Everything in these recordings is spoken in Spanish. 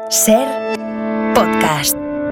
Ser podcast.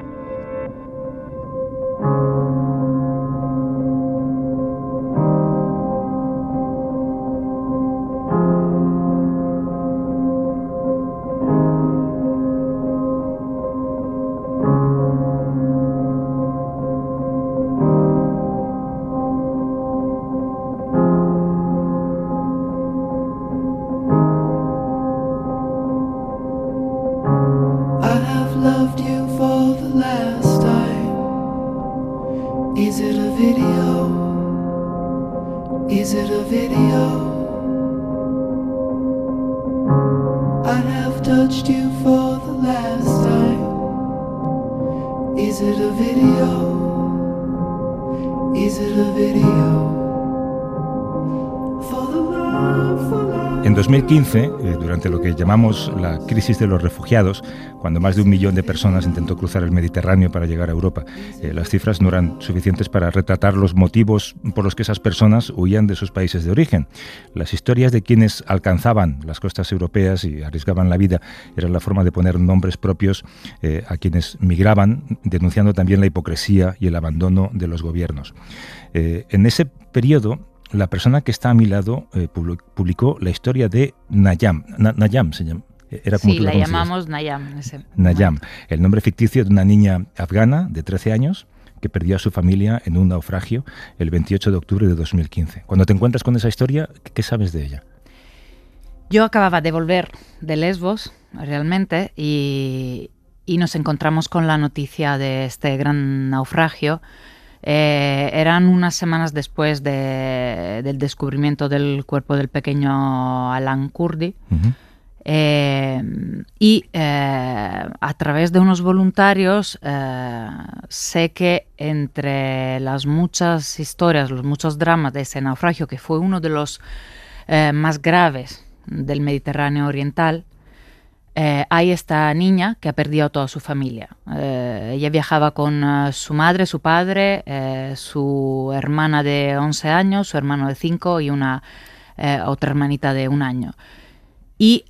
En 2015, durante lo que llamamos la crisis de los refugiados, cuando más de 1 millón de personas intentó cruzar el Mediterráneo para llegar a Europa, las cifras no eran suficientes para retratar los motivos por los que esas personas huían de sus países de origen. Las historias de quienes alcanzaban las costas europeas y arriesgaban la vida eran la forma de poner nombres propios a quienes migraban, denunciando también la hipocresía y el abandono de los gobiernos. En ese periodo, la persona que está a mi lado publicó la historia de Nayam. Nayam se llama. Era como sí, tú la llamamos Nayam. Nayam, el nombre ficticio de una niña afgana de 13 años que perdió a su familia en un naufragio el 28 de octubre de 2015. Cuando te encuentras con esa historia, ¿qué sabes de ella? Yo acababa de volver de Lesbos, realmente, y nos encontramos con la noticia de este gran naufragio. Eran unas semanas después del descubrimiento del cuerpo del pequeño Alan Kurdi. Uh-huh. A través de unos voluntarios sé que entre las muchas historias, los muchos dramas de ese naufragio, que fue uno de los más graves del Mediterráneo Oriental, hay esta niña que ha perdido a toda su familia. Ella viajaba con su madre, su padre, su hermana de 11 años, su hermano de 5 y una otra hermanita de 1 año. Y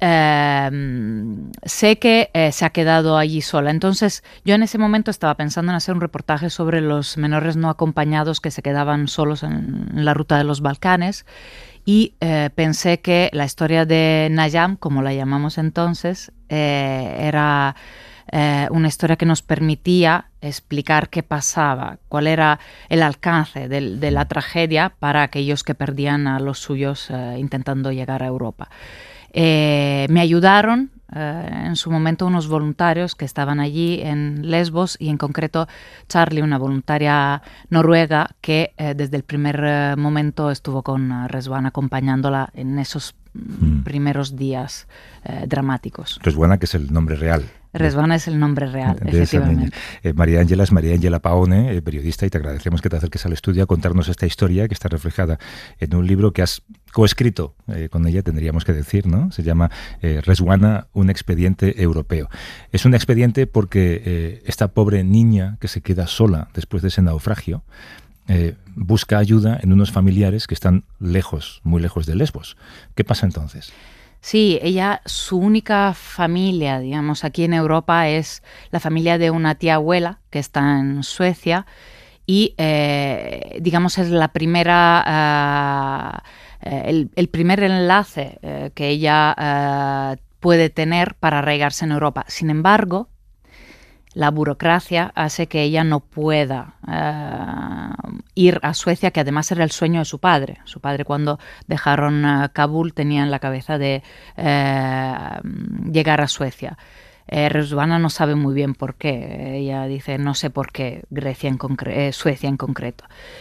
sé que se ha quedado allí sola. Entonces, yo en ese momento estaba pensando en hacer un reportaje sobre los menores no acompañados que se quedaban solos en la ruta de los Balcanes. Y pensé que la historia de Nayam, como la llamamos entonces, era una historia que nos permitía explicar qué pasaba, cuál era el alcance de la tragedia para aquellos que perdían a los suyos intentando llegar a Europa. Me ayudaron en su momento unos voluntarios que estaban allí en Lesbos y en concreto Charlie, una voluntaria noruega que desde el primer momento estuvo con Rezwan acompañándola en esos primeros días dramáticos. Rezwan, que es el nombre real. Rezwan es el nombre real, efectivamente. María Ángela es María Ángela Paone, periodista, y te agradecemos que te acerques al estudio a contarnos esta historia que está reflejada en un libro que has coescrito con ella, tendríamos que decir, ¿no? Se llama Rezwan, un expediente europeo. Es un expediente porque esta pobre niña que se queda sola después de ese naufragio busca ayuda en unos familiares que están lejos, muy lejos de Lesbos. ¿Qué pasa entonces? Sí, su única familia, digamos, aquí en Europa es la familia de una tía abuela que está en Suecia y, digamos, es la primera, el primer enlace que ella puede tener para arraigarse en Europa. Sin embargo, la burocracia hace que ella no pueda ir a Suecia, que además era el sueño de su padre. Su padre, cuando dejaron Kabul, tenía en la cabeza de llegar a Suecia. Rezwan no sabe muy bien por qué. Ella dice, no sé por qué Suecia en concreto.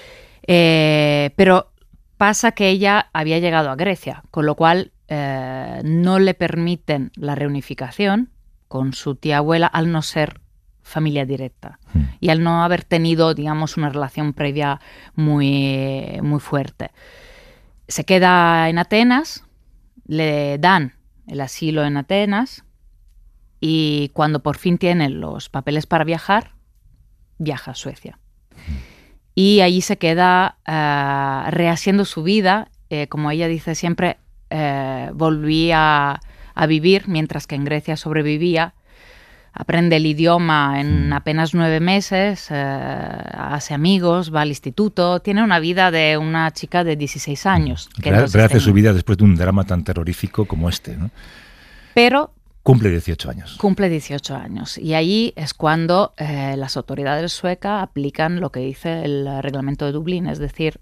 Pero pasa que ella había llegado a Grecia, con lo cual no le permiten la reunificación con su tía abuela al no ser familia directa y al no haber tenido, digamos, una relación previa muy, muy fuerte. Se queda en Atenas, le dan el asilo en Atenas y cuando por fin tiene los papeles para viajar, viaja a Suecia. Y allí se queda rehaciendo su vida, como ella dice siempre, volví a vivir mientras que en Grecia sobrevivía. aprende el idioma en apenas 9 meses, hace amigos, va al instituto, tiene una vida de una chica de 16 años. Rehace su vida después de un drama tan terrorífico como este, ¿no? Pero cumple 18 años. Cumple 18 años. Y ahí es cuando las autoridades suecas aplican lo que dice el reglamento de Dublín, es decir,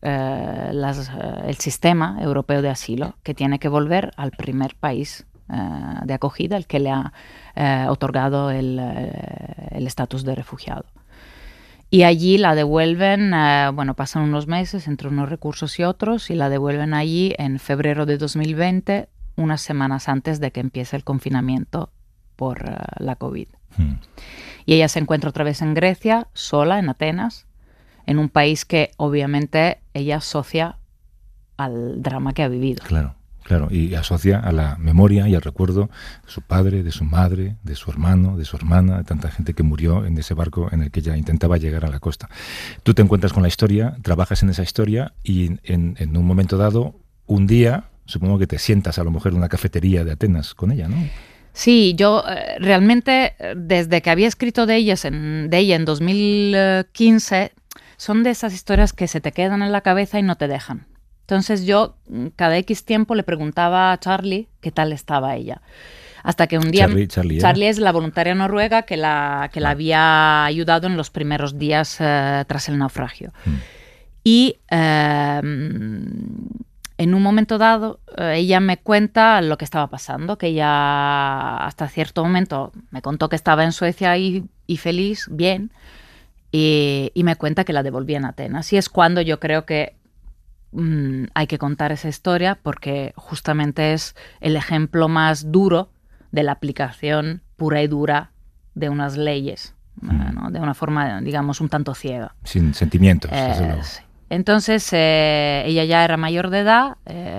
el sistema europeo de asilo, que tiene que volver al primer país de acogida, el que le ha otorgado el estatus de refugiado. Y allí la devuelven, pasan unos meses entre unos recursos y otros, y la devuelven allí en febrero de 2020, unas semanas antes de que empiece el confinamiento por la COVID. Y ella se encuentra otra vez en Grecia, sola, en Atenas, en un país que obviamente ella asocia al drama que ha vivido. Claro. Claro, y asocia a la memoria y al recuerdo de su padre, de su madre, de su hermano, de su hermana, de tanta gente que murió en ese barco en el que ella intentaba llegar a la costa. Tú te encuentras con la historia, trabajas en esa historia y en un momento dado, un día, supongo que te sientas a lo mejor en una cafetería de Atenas con ella, ¿no? Sí, yo realmente desde que había escrito de ella en 2015, son de esas historias que se te quedan en la cabeza y no te dejan. Entonces yo cada X tiempo le preguntaba a Charlie qué tal estaba ella. Hasta que un día Charlie es la voluntaria noruega que la había ayudado en los primeros días tras el naufragio. Y en un momento dado ella me cuenta lo que estaba pasando, que ella hasta cierto momento me contó que estaba en Suecia y feliz, bien, y me cuenta que la devolvía en Atenas. Y es cuando yo creo que hay que contar esa historia, porque justamente es el ejemplo más duro de la aplicación pura y dura de unas leyes, ¿no? De una forma, digamos, un tanto ciega. Sin sentimientos, desde luego. Sí. Entonces, ella ya era mayor de edad,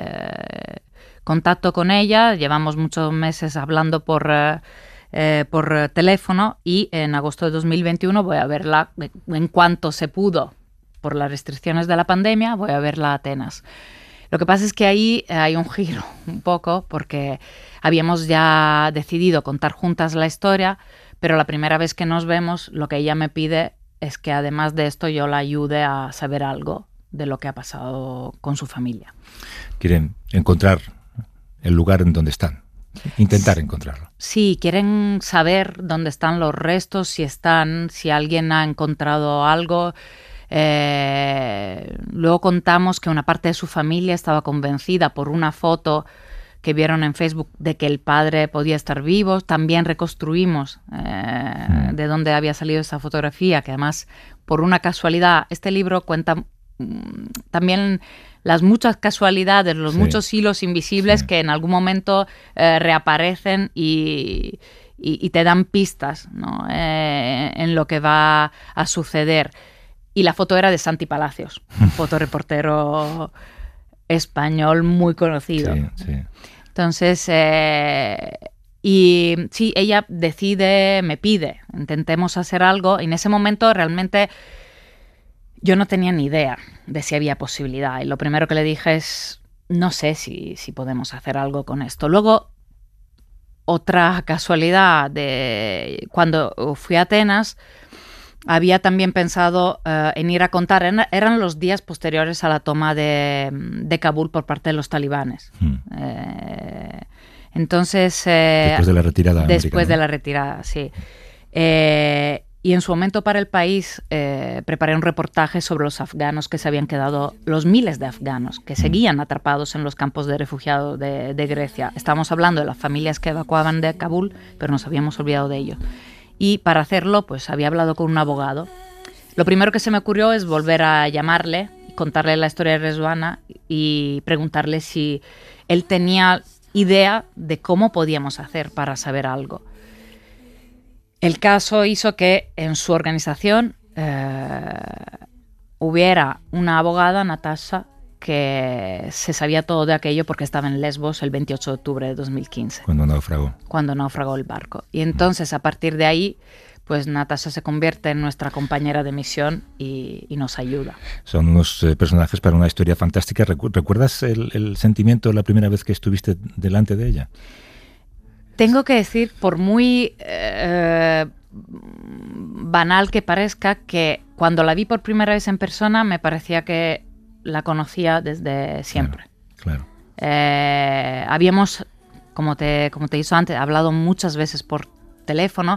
contacto con ella, llevamos muchos meses hablando por teléfono, y en agosto de 2021 voy a verla en cuanto se pudo. Por las restricciones de la pandemia, voy a verla a Atenas. Lo que pasa es que ahí hay un giro un poco, porque habíamos ya decidido contar juntas la historia, pero la primera vez que nos vemos, lo que ella me pide es que además de esto yo la ayude a saber algo de lo que ha pasado con su familia. Quieren encontrar el lugar en donde están, intentar encontrarlo. Sí, quieren saber dónde están los restos, si alguien ha encontrado algo. Luego contamos que una parte de su familia estaba convencida por una foto que vieron en Facebook de que el padre podía estar vivo. También reconstruimos de dónde había salido esa fotografía, que además, por una casualidad, este libro cuenta también las muchas casualidades, los muchos hilos invisibles que en algún momento reaparecen y te dan pistas, ¿no? En lo que va a suceder. Y la foto era de Santi Palacios, un fotoreportero español muy conocido. Sí. Entonces, y sí, ella decide, me pide, intentemos hacer algo. Y en ese momento realmente yo no tenía ni idea de si había posibilidad. Y lo primero que le dije es, no sé si podemos hacer algo con esto. Luego, otra casualidad, de cuando fui a Atenas, había también pensado en ir a contar, eran los días posteriores a la toma de Kabul por parte de los talibanes. Entonces... después de la retirada Después americana. de la retirada, sí. Y en su momento para El País preparé un reportaje sobre los afganos que se habían quedado, los miles de afganos que seguían atrapados en los campos de refugiados de Grecia. Estábamos hablando de las familias que evacuaban de Kabul, pero nos habíamos olvidado de ellos. Y para hacerlo, pues había hablado con un abogado. Lo primero que se me ocurrió es volver a llamarle, contarle la historia de Rezwana y preguntarle si él tenía idea de cómo podíamos hacer para saber algo. El caso hizo que en su organización hubiera una abogada, Natasha, que se sabía todo de aquello porque estaba en Lesbos el 28 de octubre de 2015. Cuando naufragó el barco. Y entonces, a partir de ahí, pues Natasha se convierte en nuestra compañera de misión y nos ayuda. Son unos personajes para una historia fantástica. ¿Recuerdas el sentimiento la primera vez que estuviste delante de ella? Tengo que decir, por muy banal que parezca, que cuando la vi por primera vez en persona me parecía que la conocía desde siempre. Claro. Habíamos, como te he dicho antes, hablado muchas veces por teléfono,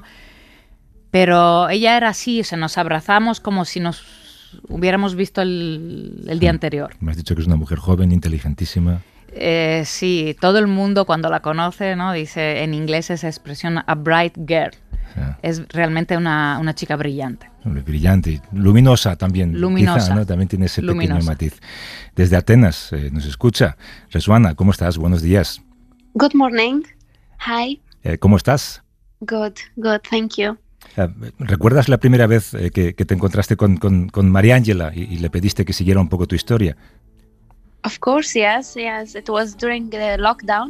pero ella era así, nos abrazamos como si nos hubiéramos visto el día anterior. Me has dicho que es una mujer joven, inteligentísima. Sí, todo el mundo cuando la conoce, ¿no? Dice en inglés esa expresión a bright girl. Es realmente una chica brillante. Brillante, luminosa también. Luminosa. Quizá, ¿no? También tiene ese pequeño matiz. Desde Atenas nos escucha. Resuana, ¿cómo estás? Buenos días. Good morning. Hi. ¿Cómo estás? Good, thank you. ¿Recuerdas la primera vez que te encontraste con María Ángela y le pediste que siguiera un poco tu historia? Of course, yes. It was during the lockdown.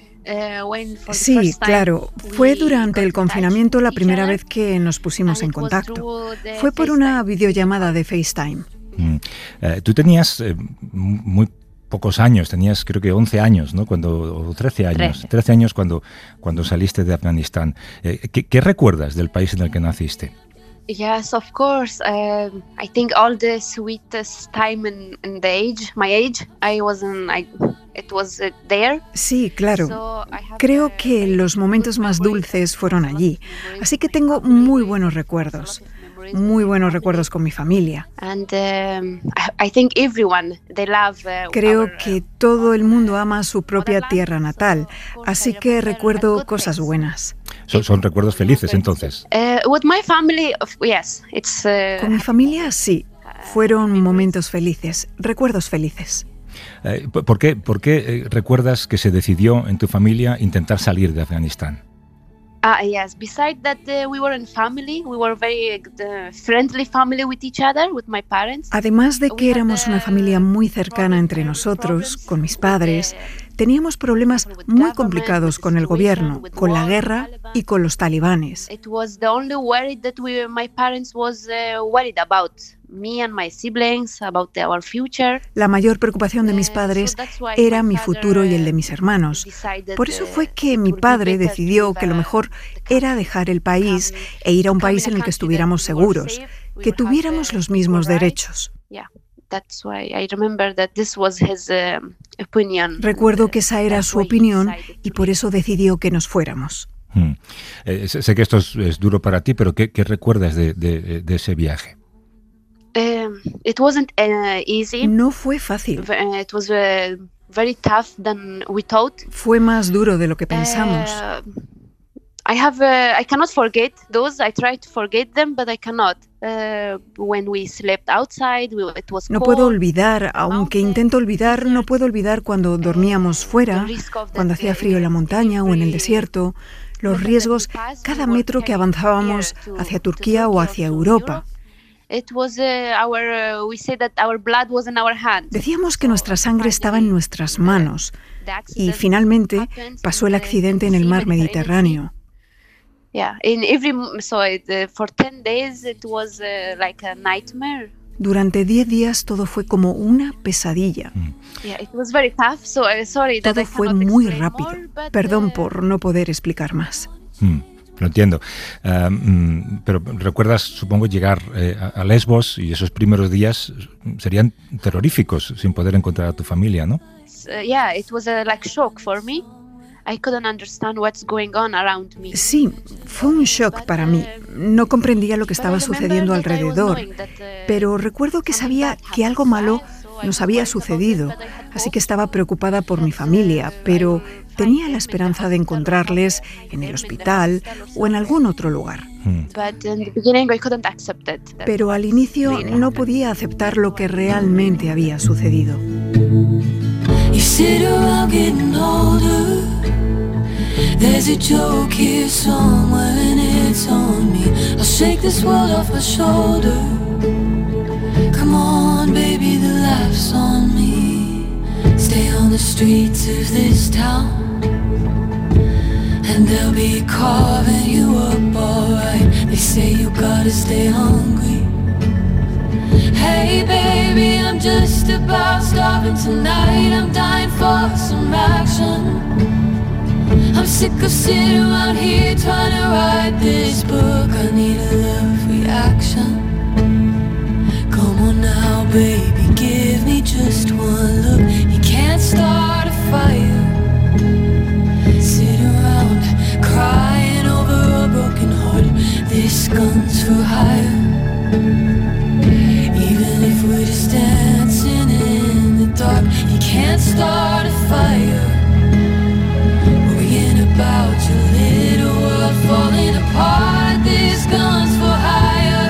Sí, claro. Fue durante el confinamiento la primera vez que nos pusimos en contacto. Fue por una videollamada de FaceTime. Tú tenías muy pocos años, tenías creo que 11 años, ¿no? O 13 años. 13 años cuando saliste de Afganistán. ¿Qué recuerdas del país en el que naciste? Yes, of course. I think all the sweetest time in my age, it was there. Sí, claro. Creo que los momentos más dulces fueron allí. Así que tengo muy buenos recuerdos. Muy buenos recuerdos con mi familia. And I think everyone, they love, Creo que todo el mundo ama su propia tierra natal, así que recuerdo cosas buenas. ¿Son recuerdos felices entonces? With my family, yes, it's. Con mi familia, sí. Fueron momentos felices, recuerdos felices. ¿Por qué recuerdas que se decidió en tu familia intentar salir de Afganistán? Yes. Besides that, we were in family. We were very friendly family with each other, with my parents. Además de que éramos una familia muy cercana entre nosotros, con mis padres, teníamos problemas muy complicados con el gobierno, con la guerra y con los talibanes. It was the only worry that my parents was worried about. Me and my siblings, about our future. La mayor preocupación de mis padres era mi futuro y el de mis hermanos. Por eso fue que mi padre decidió que lo mejor era dejar el país e ir a un país en el que estuviéramos seguros, que tuviéramos los mismos derechos. Recuerdo que esa era su opinión y por eso decidió que nos fuéramos. Sé que esto es duro para ti, pero ¿qué recuerdas de ese viaje? It wasn't easy. No fue fácil. It was very tough than we thought. Fue más duro de lo que pensamos. I cannot forget those. I try to forget them, but I cannot. When we slept outside, it was cold. No puedo olvidar, aunque intento olvidar, no puedo olvidar cuando dormíamos fuera, cuando hacía frío en la montaña o en el desierto, los riesgos cada metro que avanzábamos hacia Turquía o hacia Europa. Decíamos que nuestra sangre estaba en nuestras manos y finalmente pasó el accidente en el mar Mediterráneo. Durante 10 días todo fue como una pesadilla. Todo fue muy rápido. Perdón por no poder explicar más. Lo entiendo. Pero recuerdas, supongo, llegar a Lesbos y esos primeros días serían terroríficos sin poder encontrar a tu familia, ¿no? It was like shock for me. I couldn't understand what's going on around me. Sí, fue un shock para mí. No comprendía lo que estaba sucediendo alrededor, pero recuerdo que sabía que algo malo nos había sucedido, así que estaba preocupada por mi familia, pero tenía la esperanza de encontrarles en el hospital o en algún otro lugar. Pero al inicio no podía aceptar lo que realmente había sucedido. There's a joke here somewhere and it's on me. I'll shake this world off my shoulder. Come on, baby, the laugh's on me. Stay on the streets of this town, and they'll be carving you up alright. They say you gotta stay hungry. Hey, baby, I'm just about starving tonight. I'm dying for some action. I'm sick of sitting around here trying to write this book. I need a love reaction. Come on now, baby, give me just one look. You can't start a fire. Sit around crying over a broken heart. This gun's for hire. Even if we're just dancing in the dark, you can't start a fire. Worrying about your little world falling apart. This gun's for hire.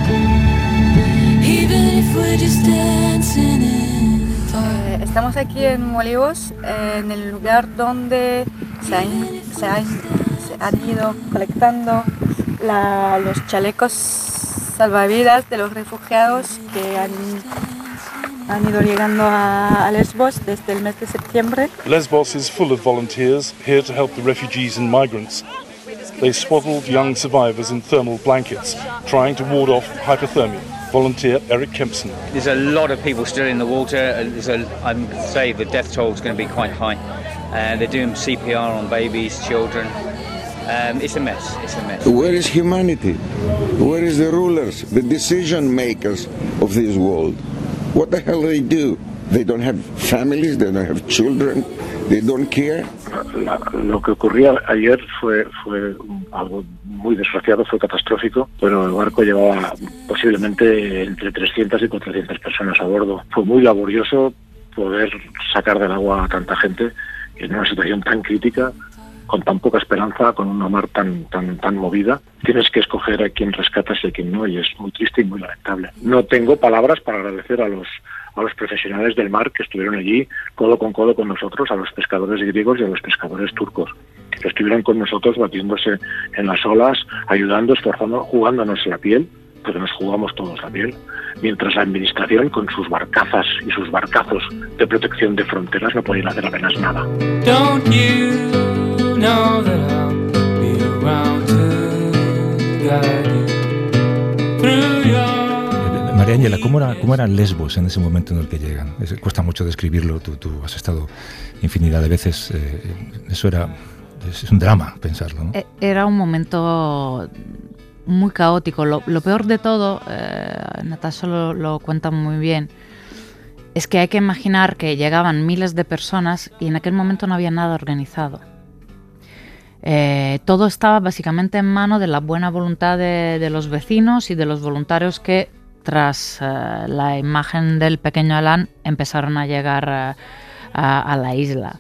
Even if we're just dancing in the dark. Estamos aquí en Olivos, en el lugar donde se han ido colectando los chalecos salvavidas de los refugiados que han ido llegando a Lesbos desde el mes de septiembre. Lesbos is full of volunteers here to help the refugees and migrants. They swaddled young survivors in thermal blankets, trying to ward off hypothermia. Volunteer Eric Kempson. There's a lot of people still in the water. I'm say the death toll is going to be quite high. They're doing CPR on babies, children. It's a mess. It's a mess. Where is humanity? Where is the rulers, the decision makers of this world? What the hell do? They don't have families, they don't have children, they don't care. Lo que ocurría ayer fue algo muy desgraciado, fue catastrófico, pero el barco llevaba posiblemente entre 300 y 400 personas a bordo. Fue muy laborioso poder sacar del agua a tanta gente en una situación tan crítica, con tan poca esperanza, con una mar tan movida. Tienes que escoger a quién rescatas y a quién no, y es muy triste y muy lamentable. No tengo palabras para agradecer a los profesionales del mar que estuvieron allí codo con nosotros, a los pescadores griegos y a los pescadores turcos, que estuvieron con nosotros batiéndose en las olas, ayudando, esforzando, jugándonos la piel, porque nos jugamos todos la piel, mientras la administración con sus barcazas y sus barcazos de protección de fronteras no podían hacer apenas nada. Don't you know that I'll be around to guide you through your... María Ángela, ¿cómo era Lesbos en ese momento en el que llegan? Cuesta mucho describirlo, tú has estado infinidad de veces, es un drama pensarlo, ¿no? Era un momento muy caótico. Lo peor de todo, Natasha lo cuenta muy bien, es que hay que imaginar que llegaban miles de personas y en aquel momento no había nada organizado. Todo estaba básicamente en manos de la buena voluntad de los vecinos y de los voluntarios que, tras la imagen del pequeño Alan, empezaron a llegar a la isla.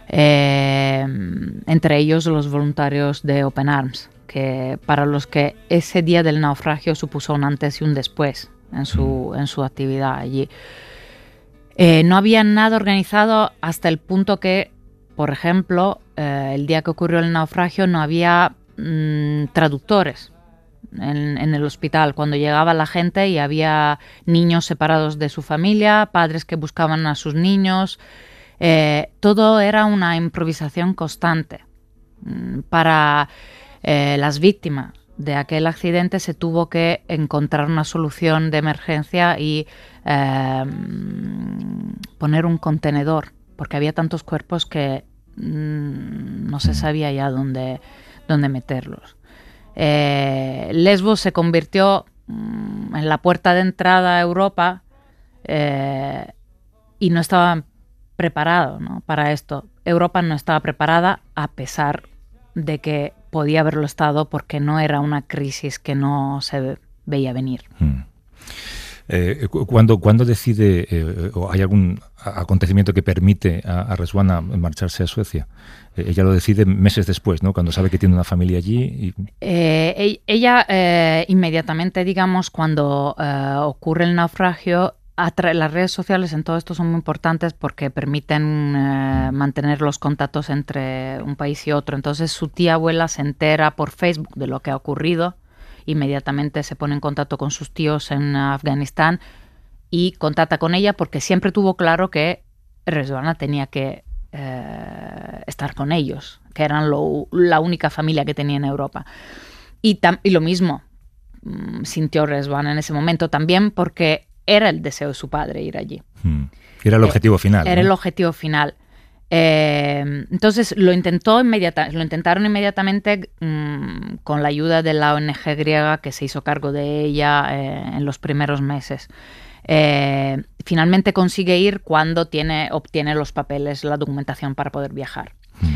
Entre ellos los voluntarios de Open Arms, que para los que ese día del naufragio supuso un antes y un después en su actividad allí. No había nada organizado hasta el punto que, por ejemplo, el día que ocurrió el naufragio no había traductores en el hospital cuando llegaba la gente, y había niños separados de su familia, padres que buscaban a sus niños. Todo era una improvisación constante. Para las víctimas de aquel accidente se tuvo que encontrar una solución de emergencia y poner un contenedor, porque había tantos cuerpos que no se sabía ya dónde meterlos. Lesbos se convirtió en la puerta de entrada a Europa y no estaba preparado, ¿no?, para esto. Europa no estaba preparada, a pesar de que podía haberlo estado, porque no era una crisis que no se veía venir. ¿Cuándo decide o hay algún acontecimiento que permite a Rezwana marcharse a Suecia? Ella lo decide meses después, ¿no?, cuando sabe que tiene una familia allí. Ella inmediatamente, digamos, cuando ocurre el naufragio, las redes sociales en todo esto son muy importantes porque permiten mantener los contactos entre un país y otro. Entonces su tía abuela se entera por Facebook de lo que ha ocurrido. Inmediatamente se pone en contacto con sus tíos en Afganistán y contacta con ella, porque siempre tuvo claro que Rezwana tenía que estar con ellos, que eran la única familia que tenía en Europa. Y lo mismo sintió Rezwana en ese momento también, porque era el deseo de su padre ir allí. Era el objetivo final. Era el objetivo final. Entonces lo intentaron inmediatamente con la ayuda de la ONG griega que se hizo cargo de ella en los primeros meses. Finalmente consigue ir cuando obtiene los papeles, la documentación para poder viajar.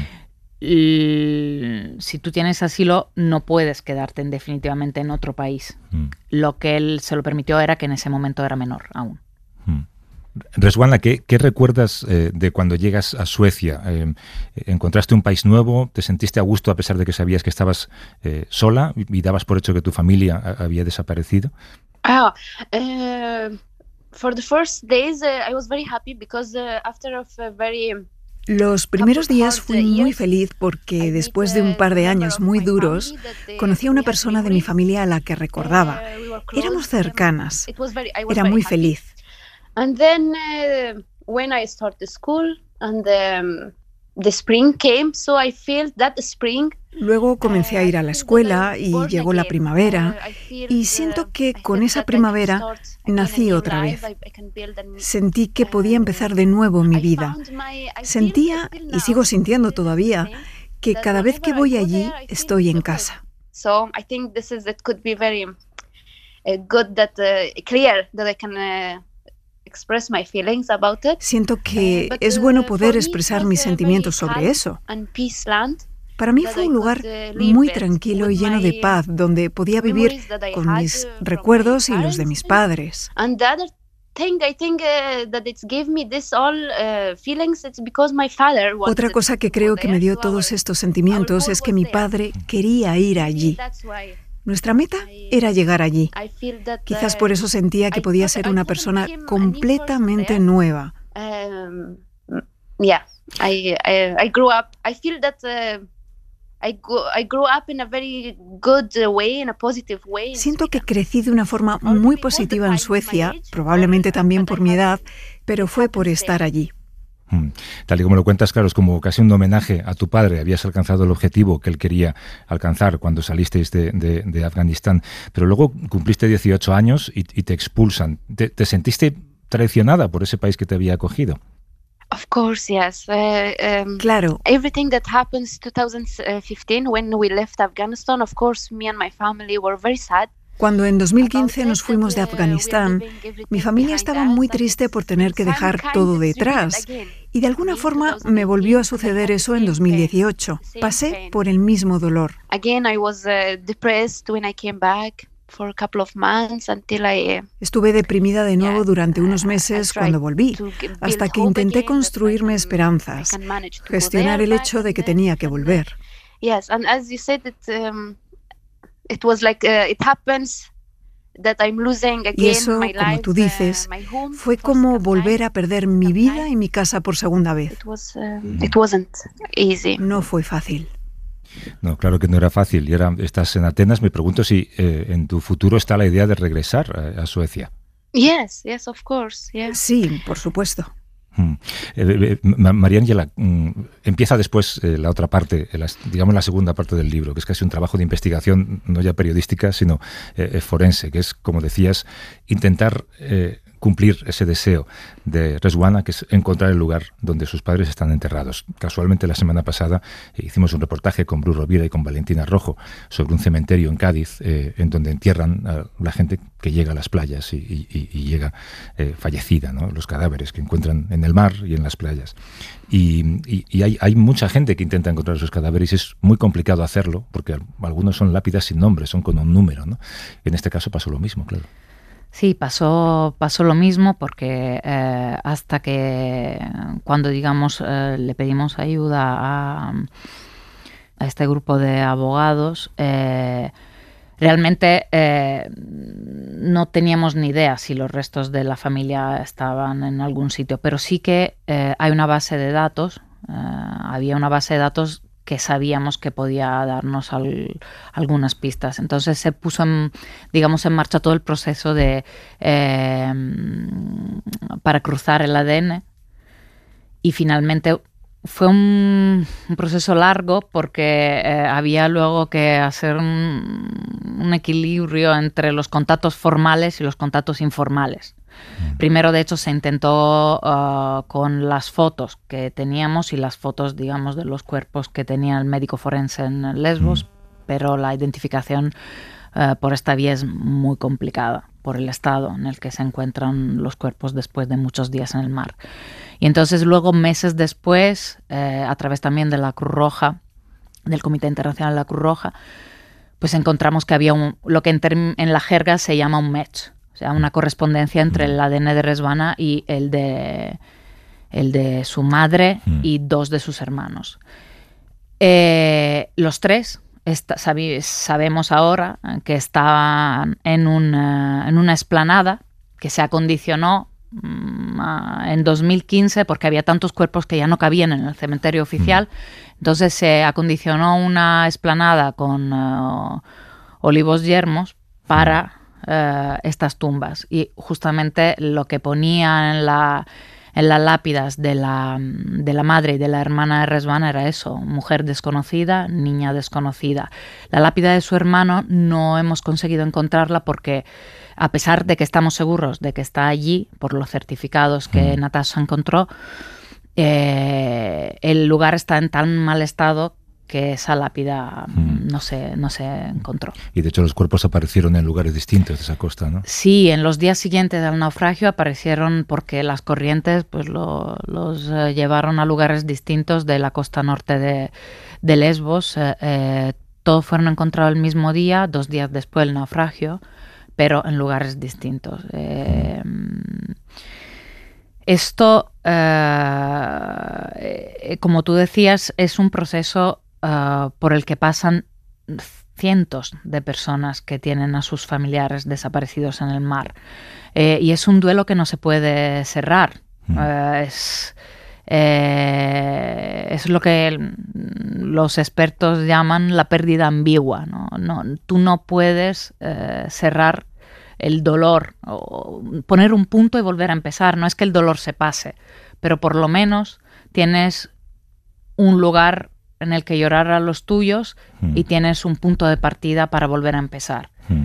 Si tú tienes asilo, no puedes quedarte definitivamente en otro país. Lo que él se lo permitió era que en ese momento era menor aún. Rezwana, ¿qué recuerdas de cuando llegas a Suecia? ¿Encontraste un país nuevo? ¿Te sentiste a gusto a pesar de que sabías que estabas sola y dabas por hecho que tu familia había desaparecido? For the first days, I was very happy because after a very Los primeros días fui muy feliz porque después de un par de años muy duros, conocí a una persona de mi familia a la que recordaba. Éramos cercanas. Era muy feliz. And then when I started school and the spring came, so I felt that spring. Luego comencé a ir a la escuela y llegó la primavera y siento que con esa primavera nací otra vez. Sentí que podía empezar de nuevo mi vida. Sentía, y sigo sintiendo todavía, que cada vez que voy allí estoy en casa. So I think it could be very good that clear that I can express my feelings about it. Siento que es bueno poder expresar mis sentimientos sobre eso. Para mí fue un lugar muy tranquilo y lleno de paz, donde podía vivir con mis recuerdos y los de mis padres. Otra cosa que creo que me dio todos estos sentimientos es que mi padre quería ir allí. Nuestra meta era llegar allí. Quizás por eso sentía que podía ser una persona completamente nueva. I grew up. I feel that I grew up in a very good way, in a positive way. Siento que crecí de una forma muy positiva en Suecia, probablemente también por mi edad, pero fue por estar allí. Tal y como lo cuentas, claro, es como casi un homenaje a tu padre. Habías alcanzado el objetivo que él quería alcanzar cuando salisteis de Afganistán, pero luego cumpliste 18 años y te expulsan. ¿Te sentiste traicionada por ese país que te había acogido? Of course, yes. Claro. Everything that happens 2015 when we left Afghanistan, of course, me and my family were very sad. Cuando en 2015 nos fuimos de Afganistán, mi familia estaba muy triste por tener que dejar todo detrás. Y de alguna forma me volvió a suceder eso en 2018. Pasé por el mismo dolor. Again, I was depressed when I came back. For a couple of months until Estuve deprimida de nuevo durante unos meses cuando volví, hasta que intenté construirme esperanzas, gestionar el hecho de que tenía que volver. Yes, and as you said, it was like it happens that I'm losing again. Y eso, como tú dices, fue como volver a perder mi vida y mi casa por segunda vez. It wasn't easy. No fue fácil. No, claro que no era fácil. Y ahora estás en Atenas. Me pregunto si en tu futuro está la idea de regresar a Suecia. Yes, of course. Yes. Sí, por supuesto. María Ángela, empieza después la otra parte, digamos la segunda parte del libro, que es casi un trabajo de investigación, no ya periodística, sino forense, que es, como decías, intentar cumplir ese deseo de Rezwana, que es encontrar el lugar donde sus padres están enterrados. Casualmente la semana pasada hicimos un reportaje con Bru Rovira y con Valentina Rojo sobre un cementerio en Cádiz, en donde entierran a la gente que llega a las playas y llega fallecida, ¿no? Los cadáveres que encuentran en el mar y en las playas. Y hay mucha gente que intenta encontrar esos cadáveres y es muy complicado hacerlo, porque algunos son lápidas sin nombre, son con un número, ¿no? En este caso pasó lo mismo, claro. Sí, pasó lo mismo porque hasta que cuando, digamos, le pedimos ayuda a este grupo de abogados, realmente no teníamos ni idea si los restos de la familia estaban en algún sitio, pero sí que hay una base de datos, había una base de datos que sabíamos que podía darnos algunas pistas. Entonces se puso en marcha todo el proceso para cruzar el ADN y finalmente fue un proceso largo porque había luego que hacer un equilibrio entre los contactos formales y los contactos informales. Primero, de hecho, se intentó con las fotos que teníamos y las fotos, digamos, de los cuerpos que tenía el médico forense en Lesbos, pero la identificación por esta vía es muy complicada por el estado en el que se encuentran los cuerpos después de muchos días en el mar. Y entonces luego, meses después, a través también de la Cruz Roja, del Comité Internacional de la Cruz Roja, pues encontramos que había lo que en la jerga se llama un match, o sea, una correspondencia entre el ADN de Rezvana y el de su madre y 2 de sus hermanos. Los 3 sabemos ahora que estaban en una explanada que se acondicionó en 2015 porque había tantos cuerpos que ya no cabían en el cementerio oficial. Entonces se acondicionó una explanada con olivos yermos para estas tumbas, y justamente lo que ponía en las lápidas de la madre y de la hermana de Rezvana era eso: mujer desconocida, niña desconocida. La lápida de su hermano no hemos conseguido encontrarla porque, a pesar de que estamos seguros de que está allí por los certificados que Natasha encontró, el lugar está en tan mal estado que esa lápida no se encontró. Y de hecho los cuerpos aparecieron en lugares distintos de esa costa, ¿no? Sí, en los días siguientes del naufragio aparecieron porque las corrientes pues los llevaron a lugares distintos de la costa norte de Lesbos. Todos fueron encontrados el mismo día, 2 días después del naufragio, pero en lugares distintos. Esto, como tú decías, es un proceso por el que pasan cientos de personas que tienen a sus familiares desaparecidos en el mar. Y es un duelo que no se puede cerrar. Es lo que los expertos llaman la pérdida ambigua, ¿no? Tú no puedes cerrar el dolor o poner un punto y volver a empezar. No es que el dolor se pase, pero por lo menos tienes un lugar en el que llorar a los tuyos y tienes un punto de partida para volver a empezar.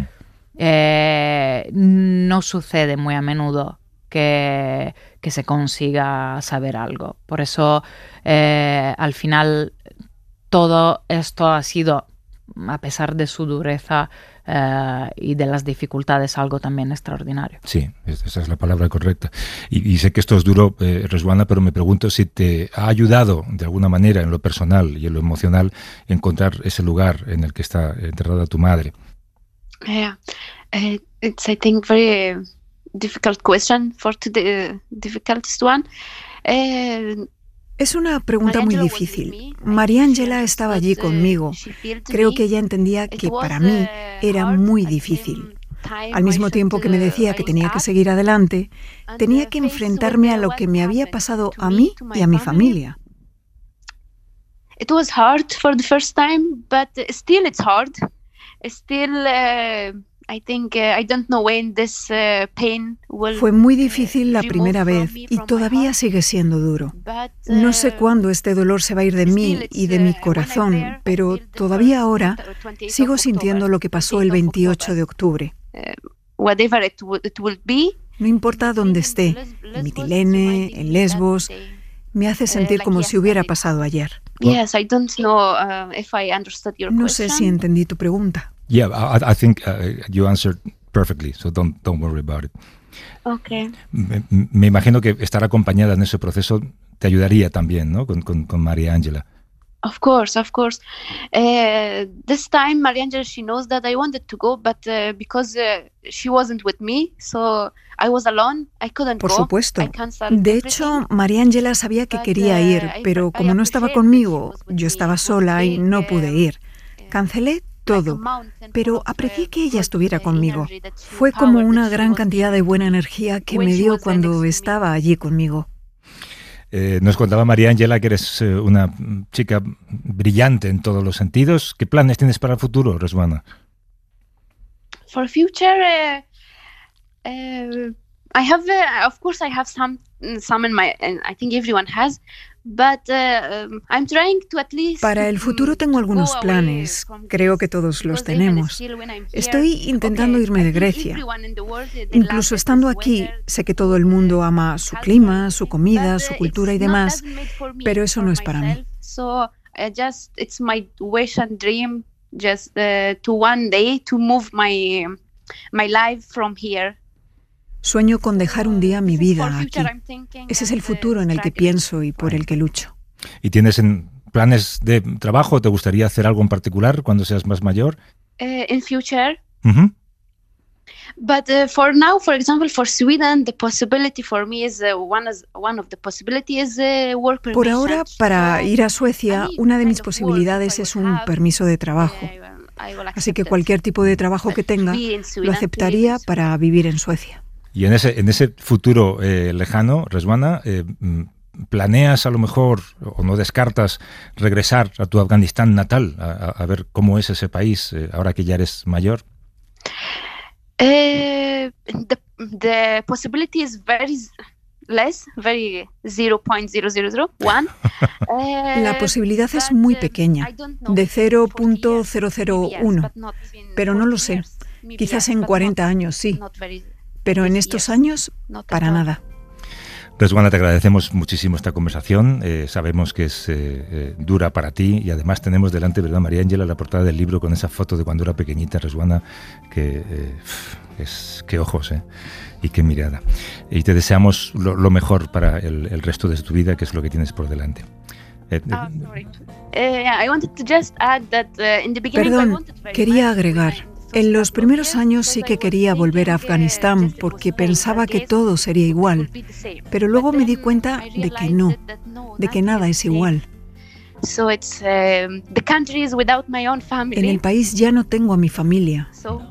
No sucede muy a menudo que se consiga saber algo. Por eso, al final, todo esto ha sido, a pesar de su dureza y de las dificultades, algo también extraordinario. Sí, esa es la palabra correcta. Y sé que esto es duro, Rezvana, pero me pregunto si te ha ayudado de alguna manera en lo personal y en lo emocional encontrar ese lugar en el que está enterrada tu madre. It's, I think, very difficult question for the difficultest one. Es una pregunta muy difícil. María Ángela estaba allí conmigo. Creo que ella entendía que para mí era muy difícil. Al mismo tiempo que me decía que tenía que seguir adelante, tenía que enfrentarme a lo que me había pasado a mí y a mi familia. It was hard for the first time, but still it's hard. Still, I think I don't know when this pain will. Fue muy difícil la primera vez y todavía sigue siendo duro. No sé cuándo este dolor se va a ir de mí y de mi corazón, pero todavía ahora sigo sintiendo lo que pasó el 28 de octubre. Whatever it will be. No importa dónde esté, en Mitilene, en Lesbos, me hace sentir como si hubiera pasado ayer. Yes, I don't know if I understood your question. No sé si entendí tu pregunta. Yeah, I think you answered perfectly, so don't worry about it. Okay. Me imagino que estar acompañada en ese proceso te ayudaría también, ¿no? Con María Ángela. Of course. This time, María Ángela, she knows that I wanted to go, but because she wasn't with me, so I was alone. I couldn't go. Por supuesto. De hecho, María Ángela sabía que quería ir, pero como no estaba conmigo, yo estaba sola y no pude ir. Cancelé todo, pero aprecié que ella estuviera conmigo. Fue como una gran cantidad de buena energía que me dio cuando estaba allí conmigo. Nos contaba María Ángela que eres una chica brillante en todos los sentidos. ¿Qué planes tienes para el futuro, Rezvana? For future, I have, of course, I have some in my, and I think everyone has, Para el futuro tengo algunos planes, creo que todos los tenemos. Estoy intentando irme de Grecia. Incluso estando aquí, sé que todo el mundo ama su clima, su comida, su cultura y demás, pero eso no es para mí. It's my wish and dream just to one day to move my life from here. Sueño con dejar un día mi vida aquí. Ese es el futuro en el que pienso y por el que lucho. ¿Y tienes planes de trabajo? ¿Te gustaría hacer algo en particular cuando seas más mayor? In future. But for now, for example, for Sweden, the possibility for me is one of the possibilities work permission. Por ahora, para ir a Suecia, una de mis posibilidades es un permiso de trabajo. Así que cualquier tipo de trabajo que tenga, lo aceptaría para vivir en Suecia. Y en ese futuro lejano, Rezwana, ¿planeas a lo mejor, o no descartas, regresar a tu Afganistán natal, a ver cómo es ese país ahora que ya eres mayor? The possibility is very less, very 0.0001. La posibilidad es muy pequeña, de 0.001, pero no lo sé. Quizás en 40 años sí, pero en estos años, para nada. Rezwana, te agradecemos muchísimo esta conversación. Sabemos que es dura para ti y además tenemos delante, ¿verdad, María Ángela, la portada del libro con esa foto de cuando era pequeñita, Rezwana, que qué ojos y qué mirada. Y te deseamos lo mejor para el resto de tu vida, que es lo que tienes por delante. Perdón, quería agregar. En los primeros años sí que quería volver a Afganistán porque pensaba que todo sería igual, pero luego me di cuenta de que no, de que nada es igual. En el país ya no tengo a mi familia.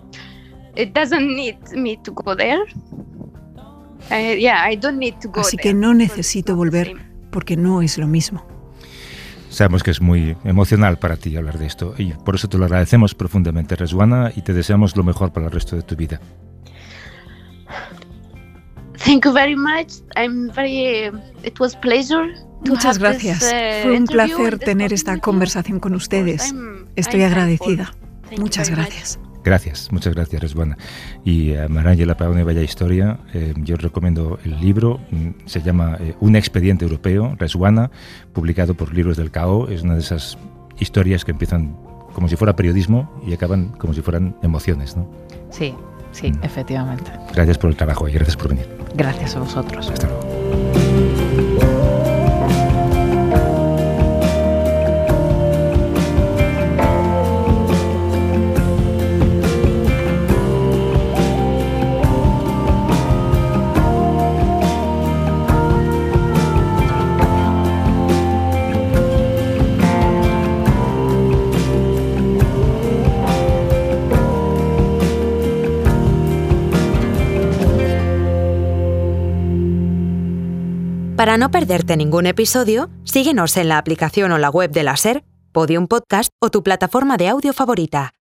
Así que no necesito volver porque no es lo mismo. Sabemos que es muy emocional para ti hablar de esto y por eso te lo agradecemos profundamente, Rezwana, y te deseamos lo mejor para el resto de tu vida. Thank you very much. It was pleasure. Muchas gracias. Fue un placer tener esta conversación con ustedes. Estoy agradecida. Muchas gracias. Gracias, muchas gracias, Rezwana. Y a María Ángela, para una bella historia, yo recomiendo el libro, se llama Un expediente europeo, Rezwana, publicado por Libros del Cao. Es una de esas historias que empiezan como si fuera periodismo y acaban como si fueran emociones, ¿no? Sí, efectivamente. Gracias por el trabajo y gracias por venir. Gracias a vosotros. Hasta luego. Para no perderte ningún episodio, síguenos en la aplicación o la web de la SER, Podium Podcast o tu plataforma de audio favorita.